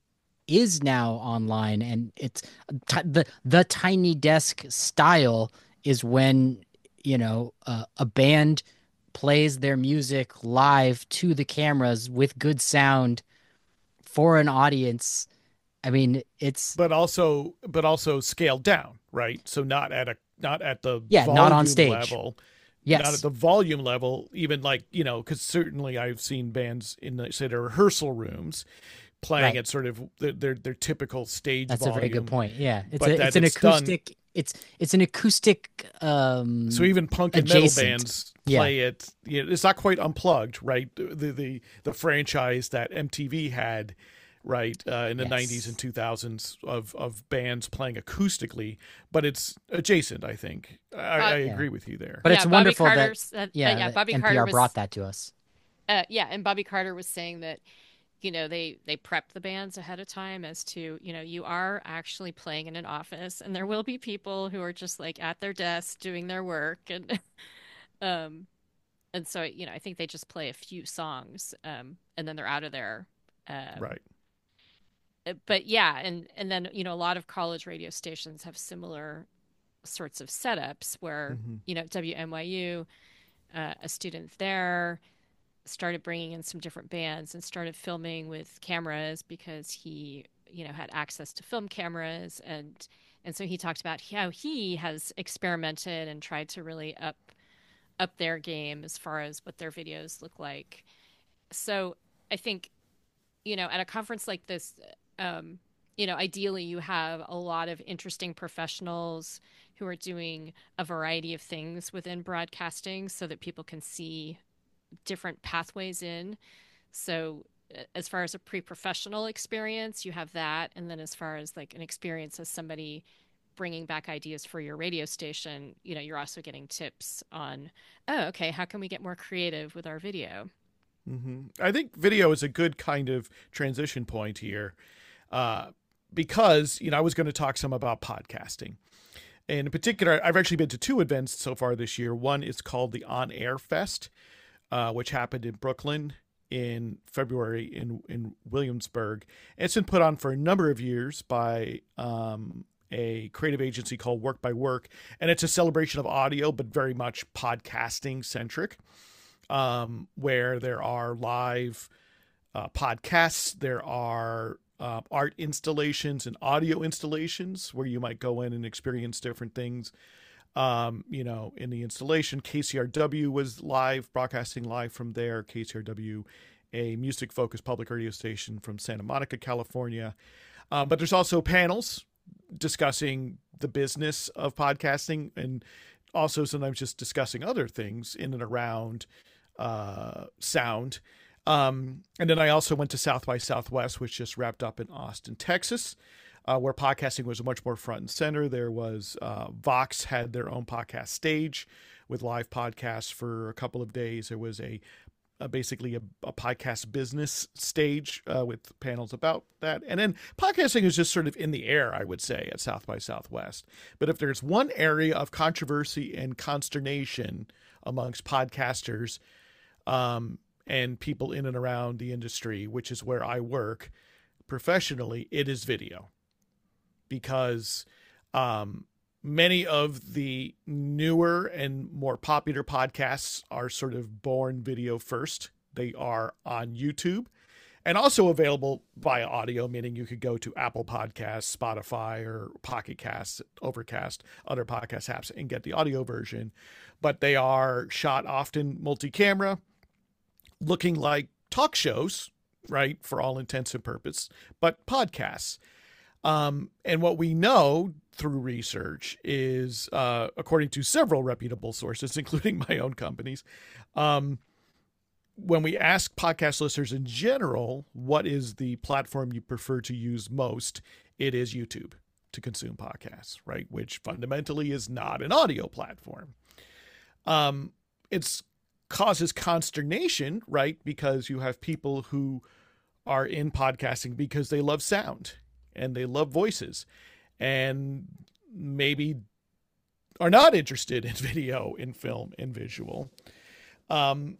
is now online, and it's ti- the the Tiny Desk style is when, you know, uh, a band plays their music live to the cameras with good sound for an audience. I mean, it's but also but also scaled down, right? So not at a not at the yeah, not on volume stage. level, not at Yes. the volume level, even like, you know, because certainly I've seen bands in the say their rehearsal rooms playing Right. at sort of their their, their typical stage That's a volume. very good point. Yeah. It's But a that it's an it's done- acoustic it's it's an acoustic um So even punk and metal adjacent. bands Yeah. play it. You know, it's not quite unplugged, right? The the the franchise that M T V had, right, uh, in the Yes. nineties and two thousands of of bands playing acoustically, but it's adjacent. I think I, I yeah. agree with you there. But yeah, it's Bobby wonderful Carter that said- uh, yeah, yeah, that Bobby N P R Carter was brought that to us. Uh, yeah, and Bobby Carter was saying that, you know, they they prep the bands ahead of time as to, you know, you are actually playing in an office, and there will be people who are just like at their desk doing their work, and um, and so you know, I think they just play a few songs, um, and then they're out of there. Um, Right. uh, But yeah, and and then you know, a lot of college radio stations have similar sorts of setups where Mhm. you know W N Y U, uh, a student there started bringing in some different bands and started filming with cameras because he, you know, had access to film cameras, and and so he talked about how he has experimented and tried to really up up their game as far as what their videos look like. So I think, you know, at a conference like this, um, you know, ideally you have a lot of interesting professionals who are doing a variety of things within broadcasting so that people can see different pathways in. So uh, as far as a pre-professional experience, you have that. And then as far as like an experience as somebody bringing back ideas for your radio station, you know, you're also getting tips on, oh, okay, how can we get more creative with our video? hmm I think video is a good kind of transition point here, uh, because, you know, I was going to talk some about podcasting. And in particular, I've actually been to two events so far this year. One is called the On Air Fest, uh, which happened in Brooklyn in February in, in Williamsburg. And it's been put on for a number of years by um, a creative agency called Work by Work. And it's a celebration of audio, but very much podcasting centric, um, where there are live uh, podcasts, there are uh, art installations and audio installations where you might go in and experience different things. Um, you know, in the installation, K C R W was live, broadcasting live from there. K C R W, a music-focused public radio station from Santa Monica, California. Uh, but there's also panels discussing the business of podcasting, and also sometimes just discussing other things in and around uh, sound. Um, and then I also went to South by Southwest, which just wrapped up in Austin, Texas, uh, where podcasting was much more front and center. There was uh, Vox had their own podcast stage with live podcasts for a couple of days. There was a, a basically a, a podcast business stage uh, with panels about that. And then podcasting is just sort of in the air, I would say, at South by Southwest. But if there's one area of controversy and consternation amongst podcasters, um, and people in and around the industry, which is where I work professionally, it is video. Because um, many of the newer and more popular podcasts are sort of born video first. They are on YouTube and also available via audio, meaning you could go to Apple Podcasts, Spotify, or Pocket Casts, Overcast, other podcast apps, and get the audio version. But they are shot often multi-camera, looking like talk shows, right, for all intents and purposes, but podcasts. Um, and what we know through research is, uh, according to several reputable sources, including my own companies, um, when we ask podcast listeners in general, what is the platform you prefer to use most, it is YouTube. to consume podcasts, right? Which fundamentally is not an audio platform. Um, it's causes consternation, right? Because you have people who are in podcasting because they love sound and they love voices and maybe are not interested in video, in film, in visual. Um,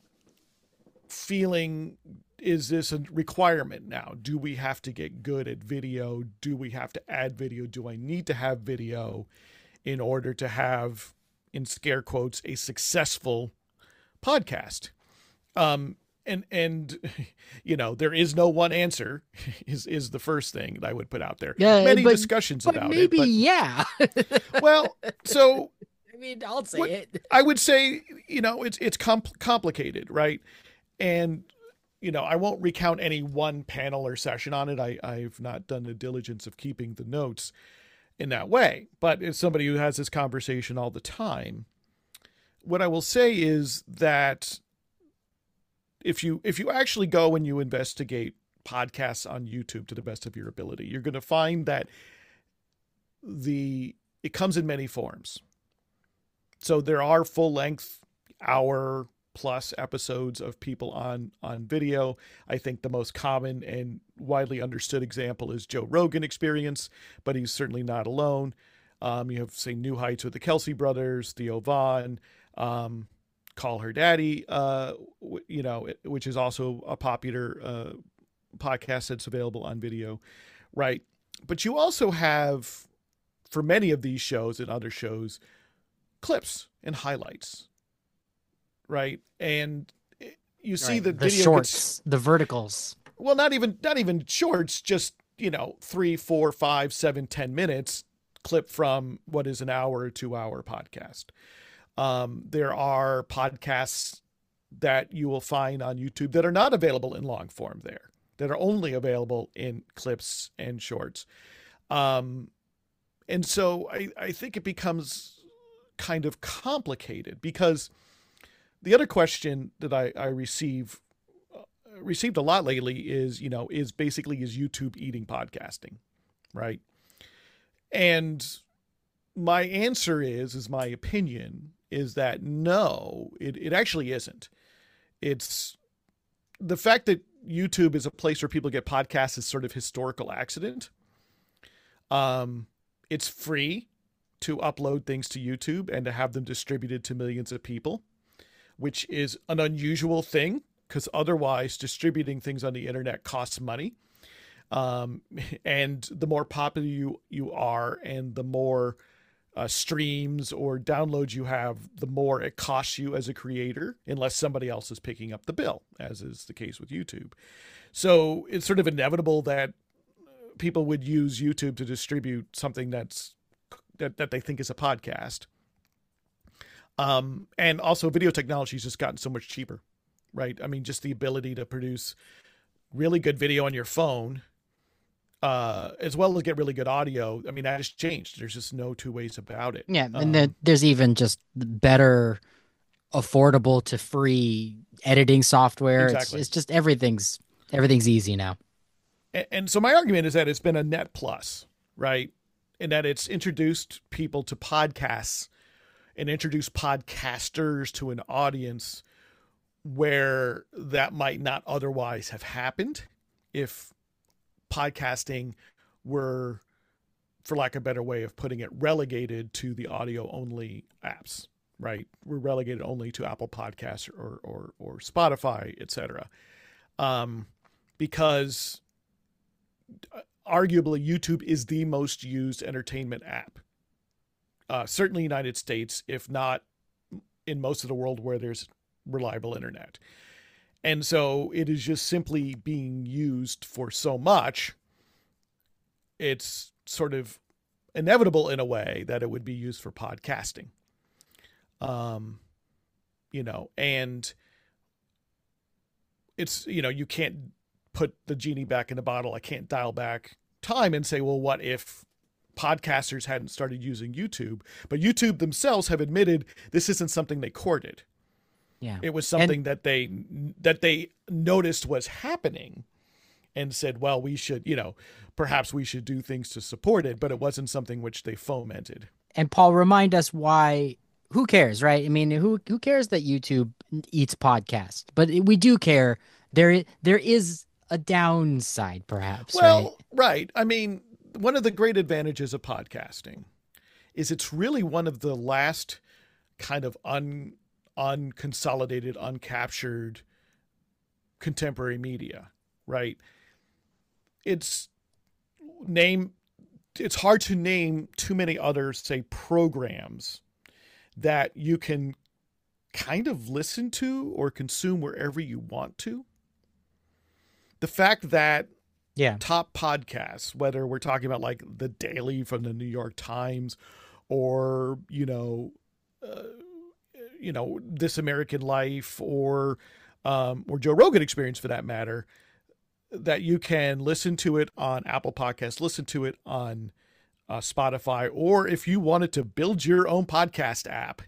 feeling, is this a requirement now? Do we have to get good at video? Do we have to add video? Do I need to have video in order to have, in scare quotes, a successful podcast? Um, and, and, you know, there is no one answer is, is the first thing that I would put out there. Yeah, Many but, discussions but about maybe, it. Maybe, yeah. Well, so I mean, I'll say what, it. I would say, you know, it's, it's compl- complicated, right? And, you know, I won't recount any one panel or session on it. I, I've not done the diligence of keeping the notes in that way. But as somebody who has this conversation all the time, what I will say is that if you if you actually go and you investigate podcasts on YouTube to the best of your ability, you're going to find that the it comes in many forms. So there are full-length hour plus episodes of people on on video. I think the most common and widely understood example is Joe Rogan Experience, but he's certainly not alone. Um, you have, say, New Heights with the Kelsey brothers, Theo Vaughn, um, Call Her Daddy, uh, w- you know, which is also a popular uh, podcast that's available on video, right? But you also have, for many of these shows and other shows, clips and highlights, right? And you see Right, the, the video shorts, gets, the verticals. well, not even not even shorts, just, you know, three, four, five, seven, ten minutes clip from what is an hour or two hour podcast. Um, there are podcasts that you will find on YouTube that are not available in long form there, that are only available in clips and shorts. Um, and so I, I think it becomes kind of complicated, because the other question that I, I receive uh, received a lot lately is, you know, is basically, is YouTube eating podcasting, right? And my answer is, is my opinion is that no, it, it actually isn't. It's the fact that YouTube is a place where people get podcasts is sort of historical accident. Um, it's free to upload things to YouTube and to have them distributed to millions of people, which is an unusual thing, because otherwise distributing things on the internet costs money. Um, and the more popular you, you are and the more uh, streams or downloads you have, the more it costs you as a creator, unless somebody else is picking up the bill, as is the case with YouTube. So it's sort of inevitable that people would use YouTube to distribute something that's that, that they think is a podcast. Um, and also video technology has just gotten so much cheaper, right? I mean, just the ability to produce really good video on your phone, uh, as well as get really good audio. I mean, that has changed. There's just no two ways about it. Yeah, and Um, then there's even just better, affordable to free editing software. Exactly. It's, it's just everything's everything's easy now. And, and so my argument is that it's been a net plus, right? And that it's introduced people to podcasts and introduced podcasters to an audience where that might not otherwise have happened if podcasting were, for lack of a better way of putting it, relegated to the audio only apps, right? We're relegated only to Apple Podcasts or, or, or Spotify, et cetera. Um, because arguably YouTube is the most used entertainment app. Uh, certainly United States, if not in most of the world where there's reliable internet. And so it is just simply being used for so much. It's sort of inevitable in a way that it would be used for podcasting. Um, you know, and it's, you know, you can't put the genie back in the bottle. I can't dial back time and say, well, what if podcasters hadn't started using YouTube? But YouTube themselves have admitted this isn't something they courted. Yeah, It was something and, that they that they noticed was happening, and said, well, we should, you know, perhaps we should do things to support it, but it wasn't something which they fomented. And Paul, remind us why. Who cares, right? I mean, who who cares that YouTube eats podcasts? But we do care. There there is a downside, perhaps. Well, right. right. I mean, one of the great advantages of podcasting is it's really one of the last kind of un unconsolidated, uncaptured contemporary media, right? It's name. It's hard to name too many other, say, programs that you can kind of listen to or consume wherever you want to. The fact that yeah. top podcasts, whether we're talking about like The Daily from the New York Times or, you know, uh, you know, This American Life or, um, or Joe Rogan Experience for that matter, that you can listen to it on Apple Podcasts, listen to it on Uh, Spotify, or if you wanted to build your own podcast app,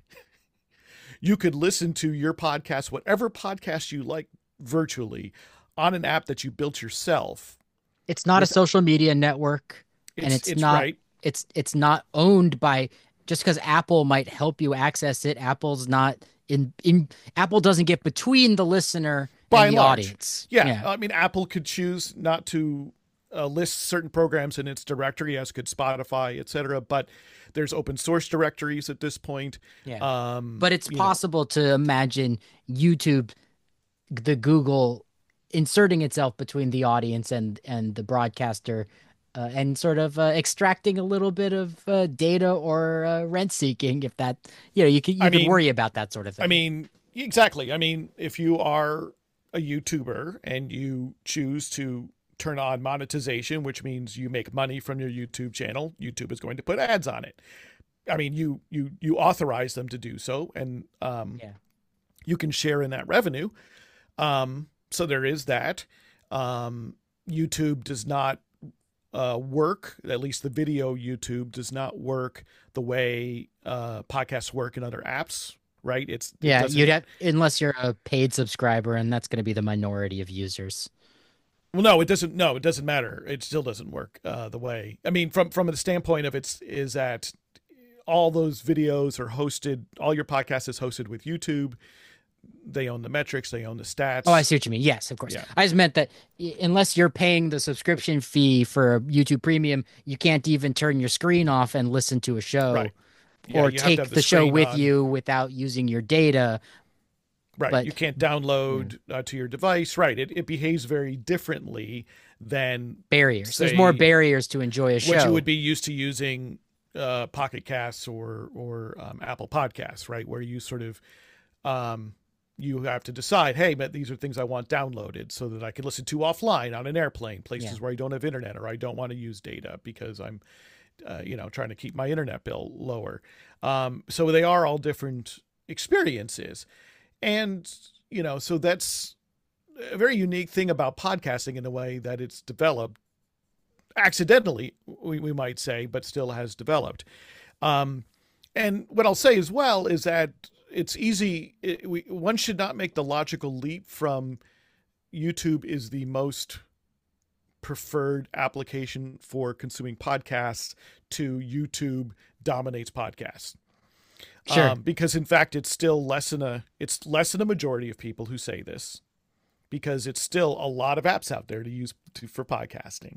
you could listen to your podcast, whatever podcast you like, virtually on an app that you built yourself. It's not With, a social media network, it's, and it's, it's not. Right. It's it's not owned by, just because Apple might help you access it. Apple's not in in. Apple doesn't get between the listener by and and the large. audience. Yeah. yeah, I mean, Apple could choose not to Uh, list certain programs in its directory, as could Spotify, et cetera. But there's open source directories at this point. Yeah. Um, but it's possible know. to imagine YouTube, the Google, inserting itself between the audience and and the broadcaster, uh, and sort of uh, extracting a little bit of uh, data or uh, rent seeking. If that, you know, you can you I can mean, worry about that sort of thing. I mean, exactly. I mean, if you are a YouTuber and you choose to turn on monetization, which means you make money from your YouTube channel, YouTube is going to put ads on it. I mean, you you you authorize them to do so, and um, yeah. you can share in that revenue. Um, so there is that. Um, YouTube does not uh, work, at least the video YouTube does not work the way uh, podcasts work in other apps, right? It's yeah, it you'd have, unless you're a paid subscriber, and that's going to be the minority of users. Well, no, it doesn't. No, it doesn't matter. It still doesn't work uh, the way. I mean, from from the standpoint of it's is that all those videos are hosted. All your podcast is hosted with YouTube. They own the metrics. They own the stats. Oh, I see what you mean. Yes, of course. Yeah. I just meant that unless you're paying the subscription fee for YouTube Premium, you can't even turn your screen off and listen to a show, right. yeah, or take the, the show with on. you without using your data. Right. But, you can't download yeah. uh, to your device. Right. It it behaves very differently than barriers. Say, There's more barriers to enjoy a show. What you would be used to using uh, Pocket Casts or or um, Apple Podcasts, right? Where you sort of um, you have to decide, hey, but these are things I want downloaded so that I can listen to offline on an airplane, places yeah. where I don't have internet or I don't want to use data because I'm, uh, you know, trying to keep my internet bill lower. Um, so they are all different experiences. And, you know, so that's a very unique thing about podcasting in the way that it's developed accidentally, we, we might say, but still has developed. Um, and what I'll say as well is that it's easy. It, we, one should not make the logical leap from YouTube is the most preferred application for consuming podcasts to YouTube dominates podcasts. Sure. Um, because in fact, it's still less than a, it's less than a majority of people who say this, because it's still a lot of apps out there to use to, for podcasting.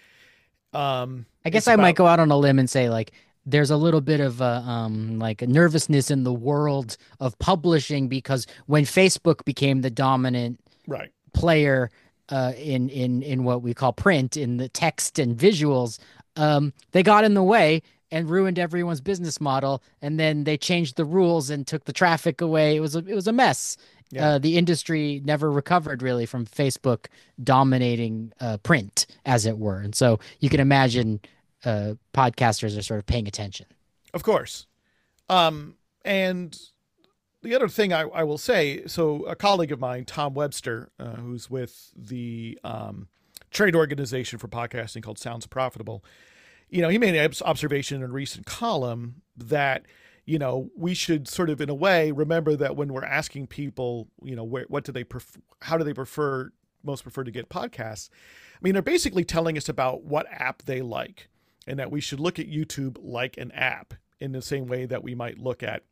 Um, I guess I about, might go out on a limb and say like, there's a little bit of a, um, like a nervousness in the world of publishing, because when Facebook became the dominant right. player uh, in, in, in what we call print, in the text and visuals, um, they got in the way and ruined everyone's business model. And then they changed the rules and took the traffic away. It was a, it was a mess. Yeah. Uh, the industry never recovered really from Facebook dominating uh, print, as it were. And so you can imagine uh, podcasters are sort of paying attention. Of course. Um, and the other thing I, I will say, so a colleague of mine, Tom Webster, uh, who's with the um, trade organization for podcasting called Sounds Profitable, you know, he made an observation in a recent column that, you know, we should sort of, in a way, remember that when we're asking people, you know, where, what do they prefer, how do they prefer most prefer to get podcasts. I mean, they're basically telling us about what app they like, and that we should look at YouTube like an app in the same way that we might look at,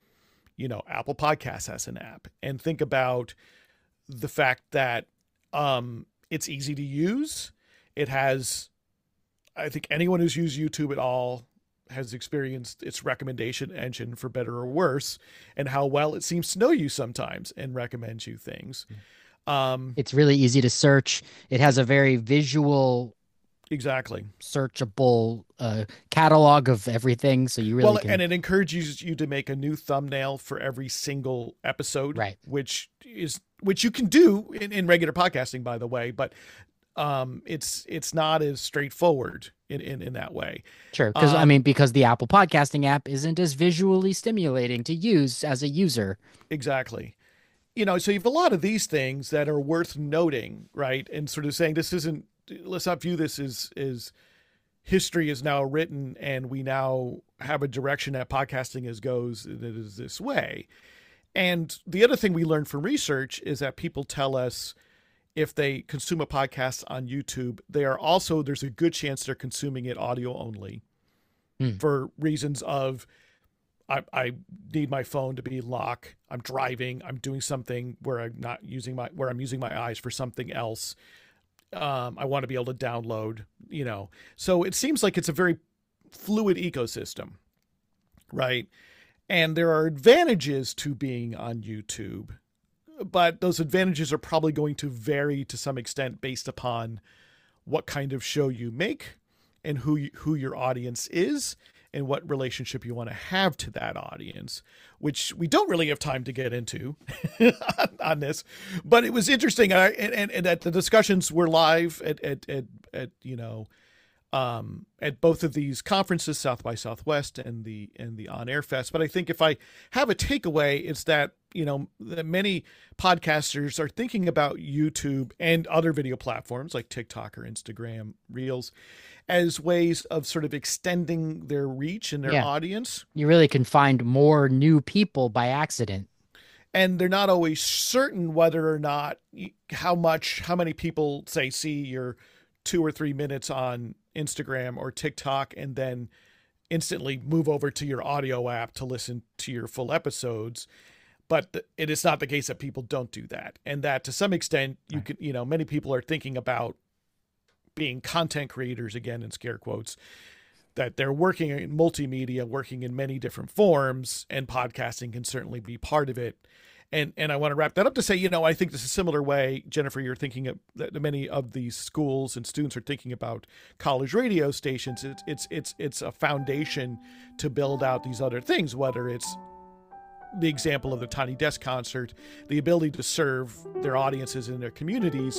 you know, Apple Podcasts as an app, and think about the fact that um, it's easy to use. It has, I think anyone who's used YouTube at all has experienced its recommendation engine, for better or worse, and how well it seems to know you sometimes and recommends you things. Um, it's really easy to search. It has a very visual, exactly searchable uh, catalog of everything. So you really well, can... and it encourages you to make a new thumbnail for every single episode, right? Which is which you can do in, in regular podcasting, by the way, but um, it's it's not as straightforward in, in, in that way. Sure, because um, I mean, because the Apple Podcasting app isn't as visually stimulating to use as a user. Exactly. You know, so you have a lot of these things that are worth noting, right? And sort of saying this isn't, let's not view this as, as history is now written and we now have a direction that podcasting is goes that is this way. And the other thing we learned from research is that people tell us if they consume a podcast on YouTube, they are also, there's a good chance they're consuming it audio only hmm. for reasons of, I, I need my phone to be lock. I'm driving. I'm doing something where I'm not using my, where I'm using my eyes for something else. Um, I want to be able to download, you know, so it seems like it's a very fluid ecosystem, right? And there are advantages to being on YouTube, but those advantages are probably going to vary to some extent based upon what kind of show you make and who, you, who your audience is, and what relationship you want to have to that audience, which we don't really have time to get into on, on this. But it was interesting, and, I, and, and that the discussions were live at, at, at, at you know, um, at both of these conferences, South by Southwest and the and the On Air Fest. But I think if I have a takeaway, it's that, you know, that many podcasters are thinking about YouTube and other video platforms like TikTok or Instagram Reels as ways of sort of extending their reach and their yeah. audience. You really can find more new people by accident. And they're not always certain whether or not, how much, how many people, say, see your two or three minutes on Instagram or TikTok and then instantly move over to your audio app to listen to your full episodes. But it is not the case that people don't do that. And that to some extent, you can, you know, many people are thinking about being content creators, again, in scare quotes, that they're working in multimedia, working in many different forms, and podcasting can certainly be part of it. And and I want to wrap that up to say, you know, I think this is a similar way, Jennifer, you're thinking of that many of these schools and students are thinking about college radio stations. It's it's it's it's a foundation to build out these other things, whether it's the example of the Tiny Desk concert, the ability to serve their audiences in their communities.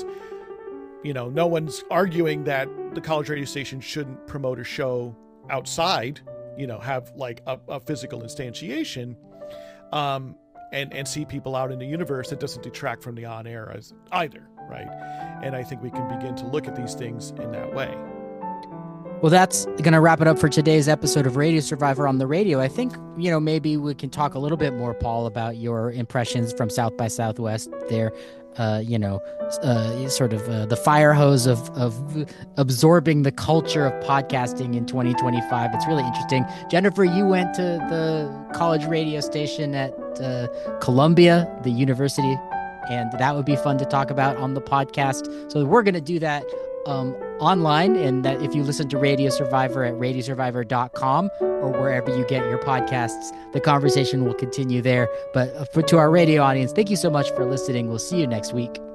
You know, no one's arguing that the college radio station shouldn't promote a show outside, you know, have like a, a physical instantiation, um, and, and see people out in the universe. That doesn't detract from the on air as either, right? And I think we can begin to look at these things in that way. Well, that's going to wrap it up for today's episode of Radio Survivor on the Radio. I think, you know, maybe we can talk a little bit more, Paul, about your impressions from South by Southwest there. Uh, you know, uh, sort of uh, the fire hose of, of absorbing the culture of podcasting in twenty twenty-five. It's really interesting. Jennifer, you went to the college radio station at uh, Columbia, the university, and that would be fun to talk about on the podcast. So we're going to do that um, online, and that if you listen to Radio Survivor at radio survivor dot com or wherever you get your podcasts, the conversation will continue there. But for, to our radio audience, thank you so much for listening. We'll see you next week.